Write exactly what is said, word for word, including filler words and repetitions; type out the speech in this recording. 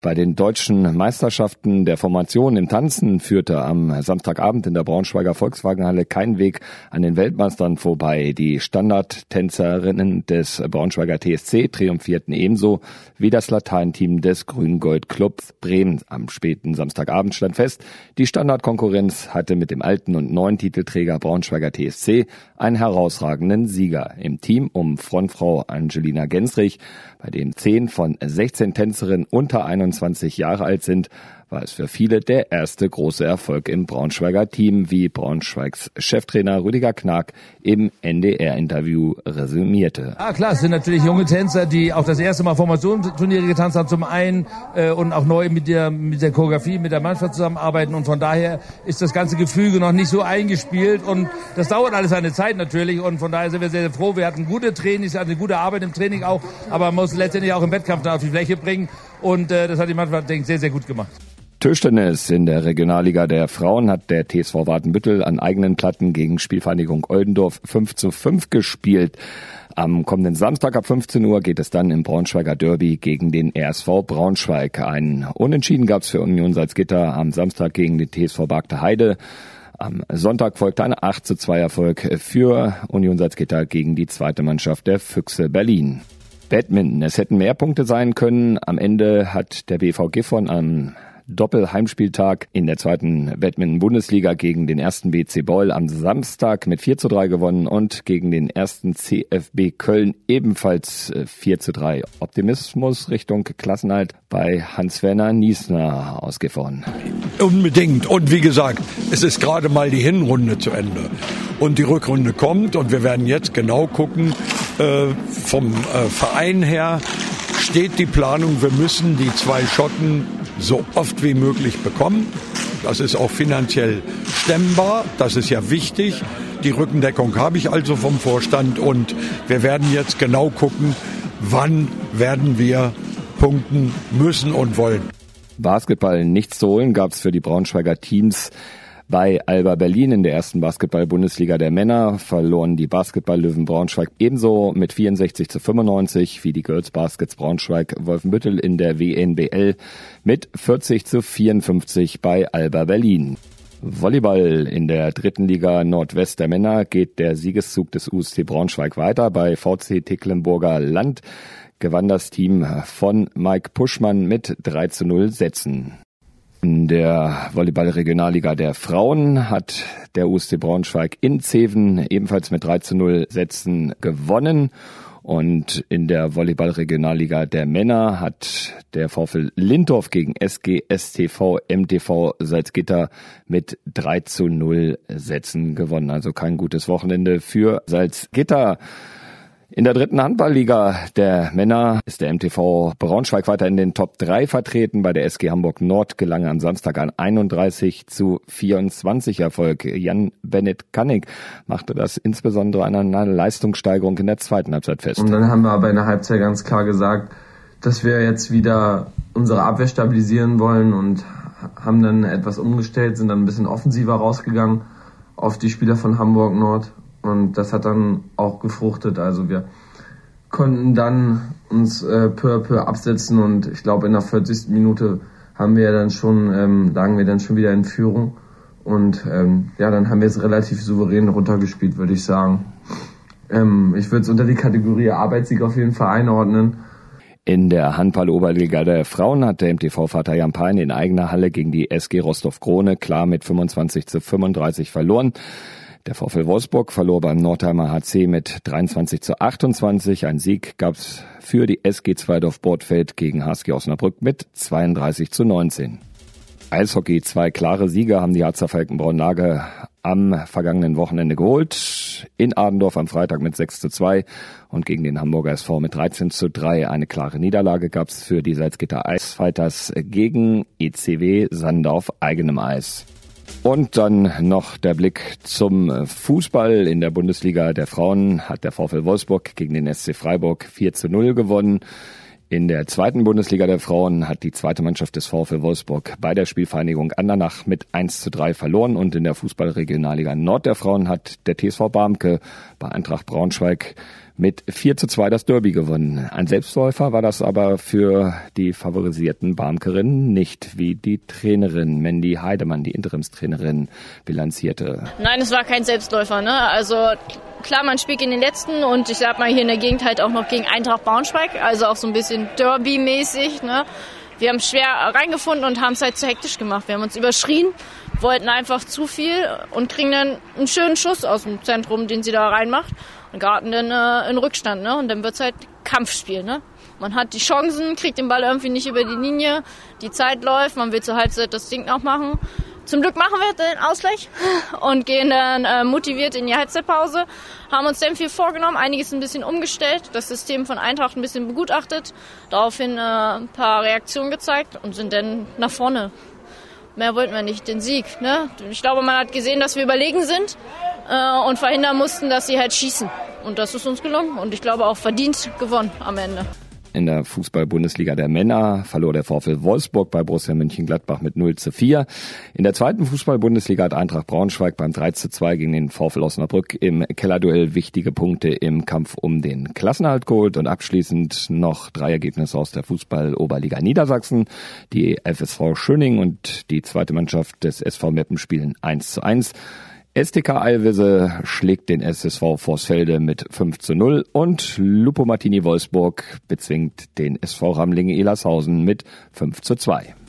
Bei den deutschen Meisterschaften der Formation im Tanzen führte am Samstagabend in der Braunschweiger Volkswagenhalle kein Weg an den Weltmeistern vorbei. Die Standardtänzerinnen des Braunschweiger T S C triumphierten ebenso wie das Lateinteam des Grün-Gold-Clubs Bremen. Am späten Samstagabend stand fest, die Standardkonkurrenz hatte mit dem alten und neuen Titelträger Braunschweiger T S C einen herausragenden Sieger. Im Team um Frontfrau Angelina Gensrich, bei dem zehn von sechzehn Tänzerinnen unter einundzwanzig Jahre alt sind, war es für viele der erste große Erfolg im Braunschweiger Team, wie Braunschweigs Cheftrainer Rüdiger Knag im N D R-Interview resümierte. Ah klar, es sind natürlich junge Tänzer, die auch das erste Mal Formationsturniere getanzt haben zum einen äh, und auch neu mit der mit der Choreografie, mit der Mannschaft zusammenarbeiten, und von daher ist das ganze Gefüge noch nicht so eingespielt und das dauert alles eine Zeit natürlich, und von daher sind wir sehr, sehr froh. Wir hatten gute Trainings, eine gute Arbeit im Training auch, aber man muss letztendlich auch im Wettkampf da auf die Fläche bringen, und äh, das hat die Mannschaft, denke ich, sehr, sehr gut gemacht. Tischtennis in der Regionalliga der Frauen hat der T S V Watenbüttel an eigenen Platten gegen Spielvereinigung Oldendorf fünf zu fünf gespielt. Am kommenden Samstag ab fünfzehn Uhr geht es dann im Braunschweiger Derby gegen den R S V Braunschweig. Ein Unentschieden gab es für Union Salzgitter am Samstag gegen den T S V Bargte Heide. Am Sonntag folgte ein acht zu zwei Erfolg für Union Salzgitter gegen die zweite Mannschaft der Füchse Berlin. Badminton. Es hätten mehr Punkte sein können. Am Ende hat der B V Gifhorn am Doppelheimspieltag in der zweiten Badminton-Bundesliga gegen den ersten B C Beul am Samstag mit vier zu drei gewonnen und gegen den ersten C F B Köln ebenfalls vier zu drei. Optimismus Richtung Klassenerhalt bei Hans-Werner Niesner aus Gifhorn. Unbedingt. Und wie gesagt, es ist gerade mal die Hinrunde zu Ende. Und die Rückrunde kommt, und wir werden jetzt genau gucken, äh, vom äh, Verein her steht die Planung, wir müssen die zwei Schotten so oft wie möglich bekommen. Das ist auch finanziell stemmbar, das ist ja wichtig. Die Rückendeckung habe ich also vom Vorstand, und wir werden jetzt genau gucken, wann werden wir punkten müssen und wollen. Basketball nichts zu holen gab es für die Braunschweiger Teams. Bei Alba Berlin in der ersten Basketball-Bundesliga der Männer verloren die Basketball-Löwen Braunschweig ebenso mit vierundsechzig zu fünfundneunzig wie die Girls Baskets Braunschweig Wolfenbüttel in der W N B L mit vierzig zu vierundfünfzig bei Alba Berlin. Volleyball in der dritten Liga Nordwest der Männer geht der Siegeszug des U S C Braunschweig weiter. Bei V C Tecklenburger Land gewann das Team von Mike Puschmann mit drei zu null Sätzen. In der Volleyball-Regionalliga der Frauen hat der U S C Braunschweig in Zeven ebenfalls mit drei zu null Sätzen gewonnen. Und in der Volleyball-Regionalliga der Männer hat der VfL Lindorf gegen S G S T V M T V Salzgitter mit drei zu null Sätzen gewonnen. Also kein gutes Wochenende für Salzgitter. In der dritten Handballliga der Männer ist der M T V Braunschweig weiter in den Top drei vertreten. Bei der S G Hamburg Nord gelang am Samstag ein einunddreißig zu vierundzwanzig Erfolg. Jan Bennett Kannig machte das insbesondere an einer Leistungssteigerung in der zweiten Halbzeit fest. Und dann haben wir aber in der Halbzeit ganz klar gesagt, dass wir jetzt wieder unsere Abwehr stabilisieren wollen, und haben dann etwas umgestellt, sind dann ein bisschen offensiver rausgegangen auf die Spieler von Hamburg Nord. Und das hat dann auch gefruchtet. Also wir konnten dann uns äh, peu à peu absetzen, und ich glaube in der vierzigsten Minute haben wir dann schon, ähm, lagen wir dann schon wieder in Führung. Und ähm, ja, dann haben wir es relativ souverän runtergespielt, würde ich sagen. Ähm, ich würde es unter die Kategorie Arbeitssieg auf jeden Fall einordnen. In der Handball-Oberliga der Frauen hat der M T V Vater Jan Pein in eigener Halle gegen die S G Rostov-Krone klar mit fünfundzwanzig zu fünfunddreißig verloren. Der VfL Wolfsburg verlor beim Nordheimer H C mit dreiundzwanzig zu achtundzwanzig. Ein Sieg gab es für die S G Zweidorf Bortfeld gegen H S G Osnabrück mit zweiunddreißig zu neunzehn. Eishockey, zwei klare Siege haben die Harzer Falkenbraun-Lage am vergangenen Wochenende geholt. In Adendorf am Freitag mit sechs zu zwei und gegen den Hamburger S V mit dreizehn zu drei. Eine klare Niederlage gab es für die Salzgitter Eisfighters gegen E C W Sande auf eigenem Eis. Und dann noch der Blick zum Fußball. In der Bundesliga der Frauen hat der VfL Wolfsburg gegen den S C Freiburg vier zu null gewonnen. In der zweiten Bundesliga der Frauen hat die zweite Mannschaft des VfL Wolfsburg bei der Spielvereinigung Andernach mit eins zu drei verloren. Und in der Fußballregionalliga Nord der Frauen hat der T S V Barmke bei Eintracht Braunschweig mit vier zu zwei das Derby gewonnen. Ein Selbstläufer war das aber für die favorisierten Barmkerinnen nicht, wie die Trainerin Mandy Heidemann, die Interimstrainerin, bilanzierte. Nein, es war kein Selbstläufer, ne? Also klar, man spielt in den letzten und ich sag mal hier in der Gegend halt auch noch gegen Eintracht Braunschweig, also auch so ein bisschen Derby-mäßig, ne? Wir haben schwer reingefunden und haben es halt zu hektisch gemacht. Wir haben uns überschrien, wollten einfach zu viel und kriegen dann einen schönen Schuss aus dem Zentrum, den sie da reinmacht und geraten dann äh, in Rückstand, ne? Und dann wird's halt Kampfspiel, ne? Man hat die Chancen, kriegt den Ball irgendwie nicht über die Linie, die Zeit läuft, man will zur Halbzeit das Ding noch machen. Zum Glück machen wir den Ausgleich und gehen dann äh, motiviert in die Halbzeitpause. Haben uns dann viel vorgenommen, einiges ein bisschen umgestellt, das System von Eintracht ein bisschen begutachtet, daraufhin äh, ein paar Reaktionen gezeigt und sind dann nach vorne. Mehr wollten wir nicht, den Sieg. Ne? Ich glaube, man hat gesehen, dass wir überlegen sind äh, und verhindern mussten, dass sie halt schießen. Und das ist uns gelungen und ich glaube auch verdient gewonnen am Ende. In der Fußball-Bundesliga der Männer verlor der VfL Wolfsburg bei Borussia Mönchengladbach mit null zu vier. In der zweiten Fußball-Bundesliga hat Eintracht Braunschweig beim drei zu zwei gegen den VfL Osnabrück im Kellerduell wichtige Punkte im Kampf um den Klassenerhalt geholt. Und abschließend noch drei Ergebnisse aus der Fußball-Oberliga Niedersachsen. Die F S V Schöning und die zweite Mannschaft des S V Meppen spielen eins zu eins. S T K Eilwisse schlägt den S S V Vorsfelde mit fünf zu null und Lupo Martini Wolfsburg bezwingt den S V Ramlinge Elershausen mit fünf zu zwei.